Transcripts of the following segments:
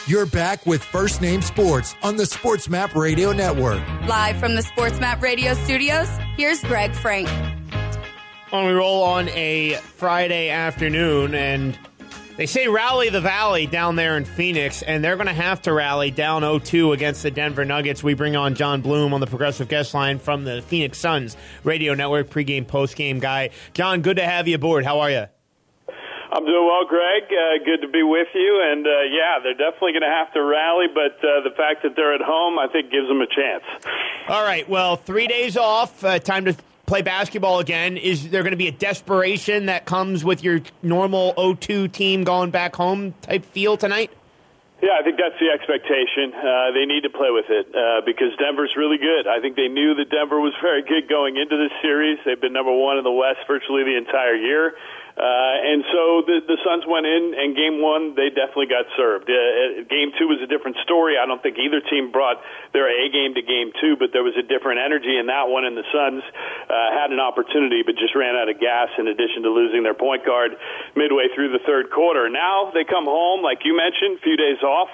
You're back with First Name Sports on the SportsMap Radio Network. Live from the SportsMap Radio studios, here's Greg Frank. When we roll on a Friday afternoon, and they say rally the Valley down there in Phoenix, and they're going to have to rally down 0-2 against the Denver Nuggets. We bring on John Bloom on the Progressive Guest Line from the Phoenix Suns Radio Network, pregame, postgame guy. John, good to have you aboard. How are you? I'm doing well, Greg. Good to be with you. And, yeah, they're definitely going to have to rally, but the fact that they're at home, I think, gives them a chance. All right, well, 3 days off, time to play basketball again. Is there going to be a desperation that comes with your normal 0-2 team going back home type feel tonight? Yeah, I think that's the expectation. They need to play with it because Denver's really good. I think they knew that Denver was very good going into this series. They've been number one in the West virtually the entire year. And so the Suns went in, and Game 1, they definitely got served. Game 2 was a different story. I don't think either team brought their A game to Game 2, but there was a different energy in that one, and the Suns had an opportunity but just ran out of gas in addition to losing their point guard midway through the third quarter. Now they come home, like you mentioned, a few days off.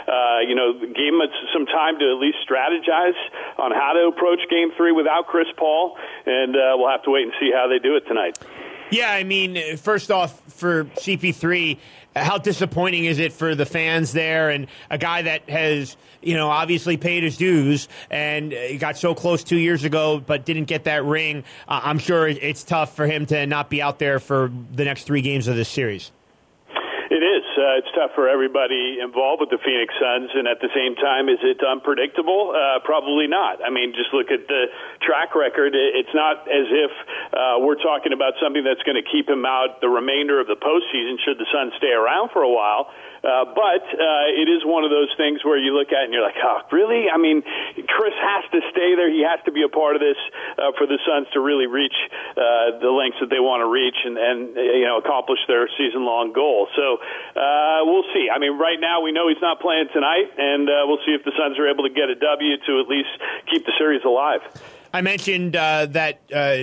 Gave them some time to at least strategize on how to approach Game 3 without Chris Paul, and we'll have to wait and see how they do it tonight. Yeah, I mean, first off, for CP3, how disappointing is it for the fans there and a guy that has, obviously paid his dues and got so close 2 years ago but didn't get that ring? I'm sure it's tough for him to not be out there for the next 3 games of this series. It is. It's tough for everybody involved with the Phoenix Suns, and at the same time, is it unpredictable? Probably not. I mean, just look at the track record. It's not as if we're talking about something that's going to keep him out the remainder of the postseason should the Suns stay around for a while. But it is one of those things where you look at it and you're like, oh, really? I mean, Chris has to stay there. He has to be a part of this for the Suns to really reach the lengths that they want to reach and accomplish their season-long goal. So we'll see. I mean, right now we know he's not playing tonight, and we'll see if the Suns are able to get a W to at least keep the series alive. I mentioned that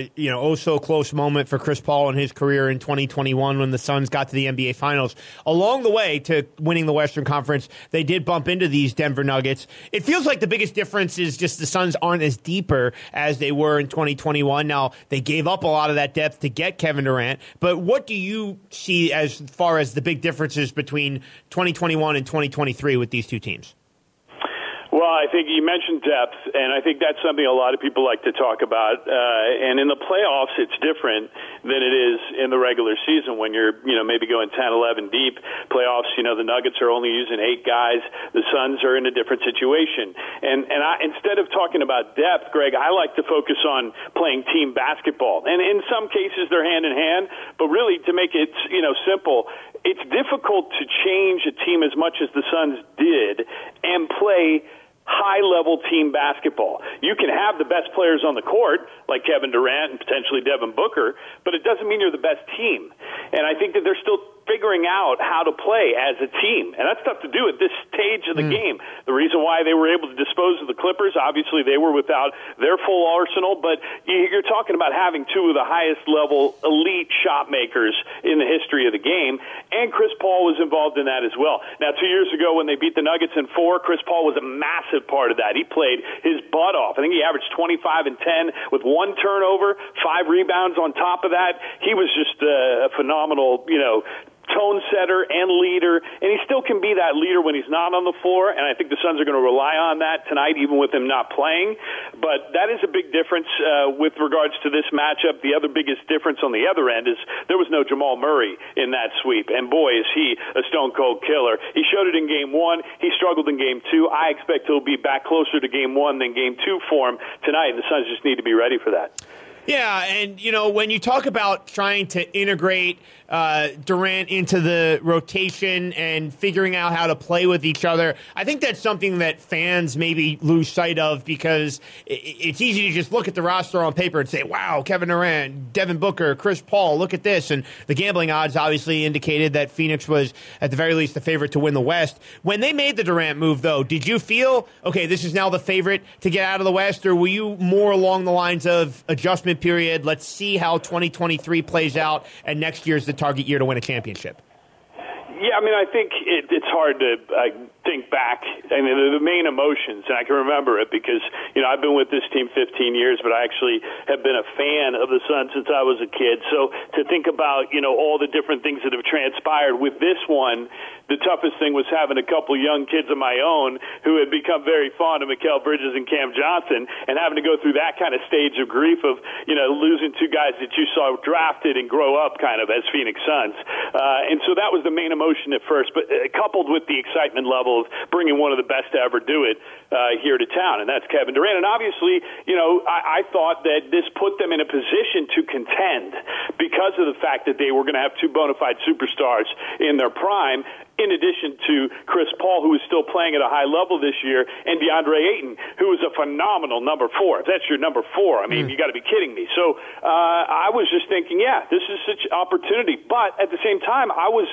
so close moment for Chris Paul in his career in 2021 when the Suns got to the NBA Finals. Along the way to winning the Western Conference, they did bump into these Denver Nuggets. It feels like the biggest difference is just the Suns aren't as deeper as they were in 2021. Now, they gave up a lot of that depth to get Kevin Durant, but what do you see as far as the big differences between 2021 and 2023 with these two teams? Well, I think you mentioned depth, and I think that's something a lot of people like to talk about. And in the playoffs, it's different than it is in the regular season when you're, maybe going 10, 11 deep. Playoffs, the Nuggets are only using 8 guys. The Suns are in a different situation. And instead of talking about depth, Greg, I like to focus on playing team basketball. And in some cases, they're hand in hand. But really, to make it, simple, it's difficult to change a team as much as the Suns did and play high-level team basketball. You can have the best players on the court, like Kevin Durant and potentially Devin Booker, but it doesn't mean you're the best team. And I think that they're still figuring out how to play as a team. And that's tough to do at this stage of the game. The reason why they were able to dispose of the Clippers, obviously they were without their full arsenal, but you're talking about having 2 of the highest-level elite shot makers in the history of the game, and Chris Paul was involved in that as well. Now, 2 years ago when they beat the Nuggets in 4, Chris Paul was a massive part of that. He played his butt off. I think he averaged 25 and 10 with 1 turnover, 5 rebounds on top of that. He was just a phenomenal, tone setter and leader, and he still can be that leader when he's not on the floor, and I think the Suns are going to rely on that tonight, even with him not playing. But that is a big difference with regards to this matchup. The other biggest difference on the other end is there was no Jamal Murray in that sweep, and boy, is he a stone-cold killer. He showed it in Game 1. He struggled in Game 2. I expect he'll be back closer to Game 1 than Game 2 for him tonight, and the Suns just need to be ready for that. Yeah, and, when you talk about trying to integrate Durant into the rotation and figuring out how to play with each other, I think that's something that fans maybe lose sight of because it's easy to just look at the roster on paper and say, wow, Kevin Durant, Devin Booker, Chris Paul, look at this. And the gambling odds obviously indicated that Phoenix was, at the very least, the favorite to win the West. When they made the Durant move, though, did you feel, okay, this is now the favorite to get out of the West, or were you more along the lines of adjustment period, let's see how 2023 plays out, and next year's the target year to win a championship? Yeah, I mean, I think it's hard to think back, I mean, the main emotions, and I can remember it because, I've been with this team 15 years, but I actually have been a fan of the Suns since I was a kid. So to think about, all the different things that have transpired with this one, the toughest thing was having a couple young kids of my own who had become very fond of Mikal Bridges and Cam Johnson, and having to go through that kind of stage of grief of, losing two guys that you saw drafted and grow up kind of as Phoenix Suns. And so that was the main emotion at first, but coupled with the excitement level of bringing one of the best to ever do it here to town, and that's Kevin Durant. And obviously, I thought that this put them in a position to contend because of the fact that they were going to have two bona fide superstars in their prime, in addition to Chris Paul, who is still playing at a high level this year, and DeAndre Ayton, who is a phenomenal number 4. If that's your number 4, I mean, you got to be kidding me. So I was just thinking, this is such an opportunity. But at the same time, I was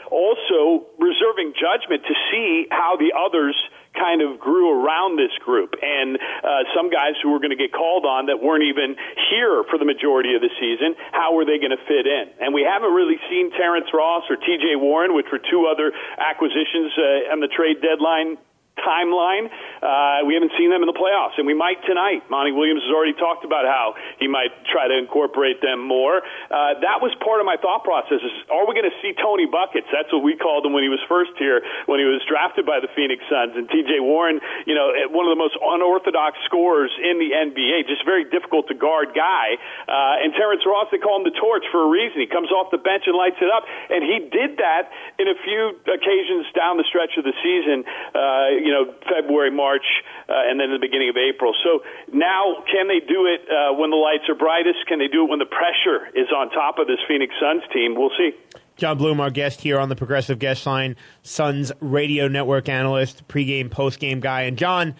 also reserving judgment to see how the others kind of grew around this group, and some guys who were going to get called on that weren't even here for the majority of the season, how were they going to fit in? And we haven't really seen Terrence Ross or TJ Warren, which were two other acquisitions on the trade deadline timeline. We haven't seen them in the playoffs, and we might tonight. Monty Williams has already talked about how he might try to incorporate them more. That was part of my thought process is, are we going to see Tony Buckets? That's what we called him when he was first here, when he was drafted by the Phoenix Suns. And TJ Warren, one of the most unorthodox scorers in the NBA, just very difficult to guard guy. And Terrence Ross, they call him the Torch for a reason. He comes off the bench and lights it up. And he did that in a few occasions down the stretch of the season, February, March, and then the beginning of April. So now, can they do it when the lights are brightest? Can they do it when the pressure is on top of this Phoenix Suns team? We'll see. John Bloom, our guest here on the Progressive Guest Line, Suns radio network analyst, pregame, postgame guy. And John,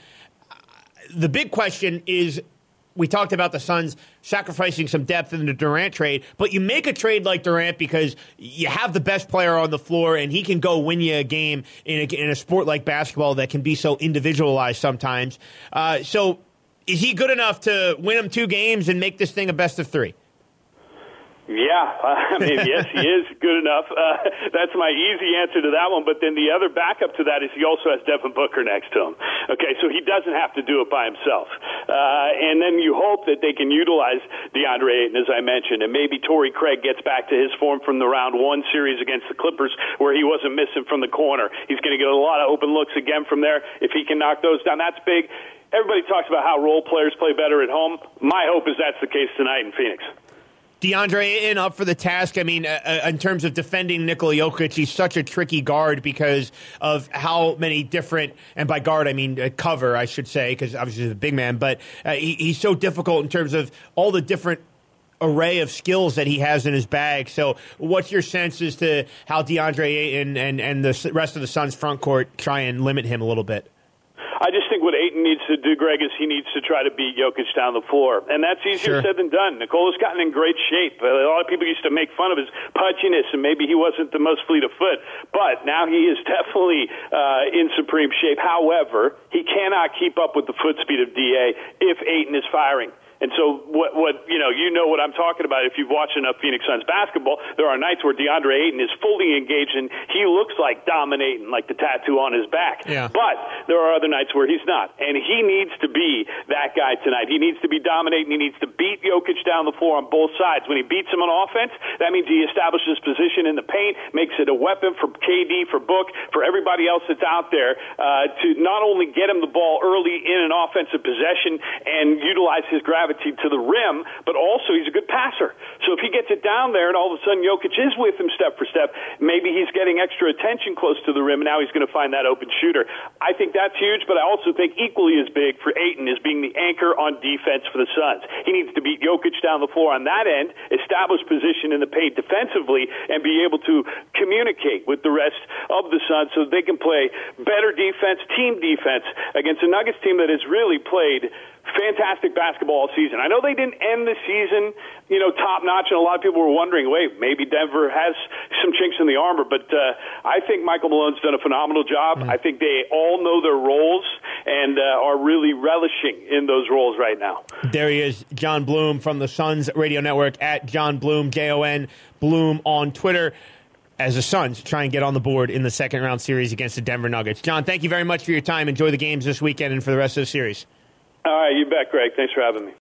the big question is, we talked about the Suns sacrificing some depth in the Durant trade, but you make a trade like Durant because you have the best player on the floor and he can go win you a game in a sport like basketball that can be so individualized sometimes. So is he good enough to win them 2 games and make this thing a best of 3? Yeah, I mean, yes, he is good enough. That's my easy answer to that one. But then the other backup to that is he also has Devin Booker next to him. Okay, so he doesn't have to do it by himself. And then you hope that they can utilize DeAndre Ayton, as I mentioned, and maybe Torrey Craig gets back to his form from the round 1 series against the Clippers where he wasn't missing from the corner. He's going to get a lot of open looks again from there. If he can knock those down, that's big. Everybody talks about how role players play better at home. My hope is that's the case tonight in Phoenix. DeAndre Ayton up for the task. I mean, in terms of defending Nikola Jokic, he's such a tricky guard because of how many different, and by guard I mean cover, I should say, because obviously he's a big man, but he's so difficult in terms of all the different array of skills that he has in his bag. So what's your sense as to how DeAndre Ayton and the rest of the Suns front court try and limit him a little bit? I just think what Ayton needs to do, Greg, is he needs to try to beat Jokic down the floor. And that's easier said than done. Nikola's gotten in great shape. A lot of people used to make fun of his pudginess, and maybe he wasn't the most fleet of foot. But now he is definitely in supreme shape. However, he cannot keep up with the foot speed of DA if Ayton is firing. And so what you know what I'm talking about. If you've watched enough Phoenix Suns basketball, there are nights where DeAndre Ayton is fully engaged and he looks like dominating, like the tattoo on his back. Yeah. But there are other nights where he's not. And he needs to be that guy tonight. He needs to be dominating. He needs to beat Jokic down the floor on both sides. When he beats him on offense, that means he establishes position in the paint, makes it a weapon for KD, for Book, for everybody else that's out there to not only get him the ball early in an offensive possession and utilize his gravity to the rim, but also he's a good passer. So if he gets it down there and all of a sudden Jokic is with him step for step, maybe he's getting extra attention close to the rim and now he's going to find that open shooter. I think that's huge, but I also think equally as big for Ayton is being the anchor on defense for the Suns. He needs to beat Jokic down the floor on that end, establish position in the paint defensively, and be able to communicate with the rest of the Suns so they can play better defense, team defense against a Nuggets team that has really played fantastic basketball all season. I know they didn't end the season, top-notch, and a lot of people were wondering, wait, maybe Denver has some chinks in the armor, but I think Michael Malone's done a phenomenal job. I think they all know their roles and are really relishing in those roles right now. There he is, John Bloom from the Suns Radio Network, at John Bloom, Jon Bloom on Twitter. as the Suns try and get on the board in the second-round series against the Denver Nuggets. John, thank you very much for your time. Enjoy the games this weekend and for the rest of the series. All right, you bet, Greg. Thanks for having me.